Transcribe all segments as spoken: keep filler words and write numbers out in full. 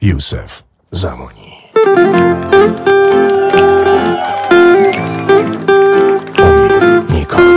یوسف زمانی. امید نیکان.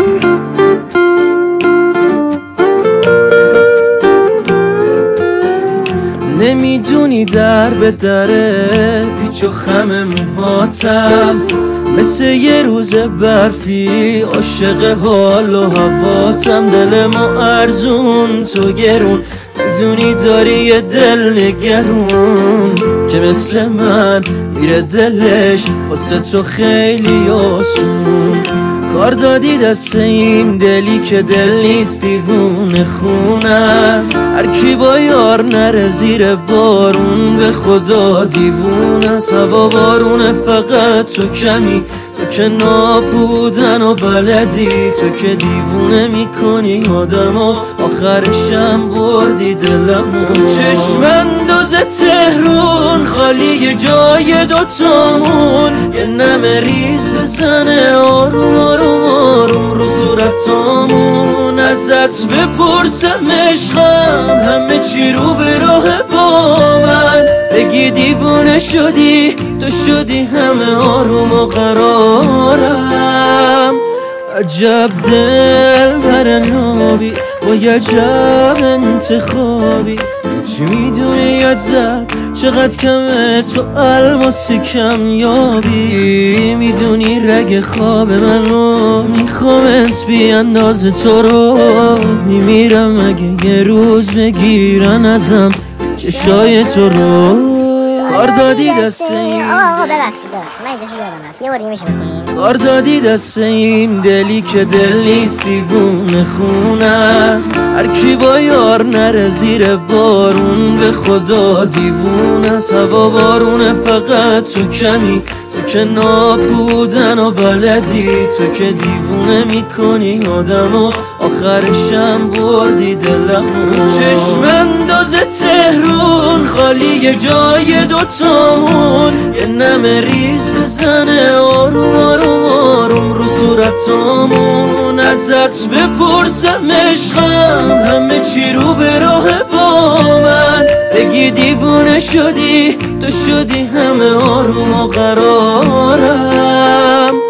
نمیدونی در به دره پیچ و خم موهاتم، مثل یه روز برفی عاشق حال و هواتم. دل ما ارزون تو گرون، میدونی داری یه دل نگرون که مثل من میره دلش واسه تو خیلی آسون. کار دادی دست این دلی که دل نیست دیوونه خونه است. هر کی با یار نره زیر بارون به خدا دیوونه است. هوا بارونه فقط تو کمی، تو که نابودن و بلدی، تو که دیوونه میکنی آدمو، آخرشم بردی دلمو. چشم انداز تهرون خالی جای دوتامون، یه نمه ریز بزنه آروم آروم آروم رو صورتامون. ازت بپرسم عشقم همه چی رو به راه با من، بگی دیوونه شدی تو شدی همه آروم و قرارم. عجب دل بر نابی با عجب انتخابی، چی میدونی ازت چقدر کمه تو الماس کم یابی. میدونی رگ خواب منو میخوامت بی اندازه تو رو میمیرم اگه یه روز بگیرن ازم چشای تو رو. کار دادی دست این آقا آقا ببخشید ببخشید من اینجاشو یادم رفت، یه بار دیگه میشه بکنیم؟ کار دادی دست این دلی که دل نیست دیوونه خونه است. هر کی با یار نره زیر بارون به خدا دیوونه است. هوا بارونه فقط تو کمی، تو که نابودن و بلدی، تو که دیوونه میکنی آدمو، آخرشم بردی دلمو. چشم انداز تهرون خالی جای دوتامون، یه نمه ریز بزنه آروم آروم آروم رو صورتامون. ازت بپرسم عشقم همه چی رو به راه با من، بگی دیوونه شدی تو شدی همه آروم و قرارم.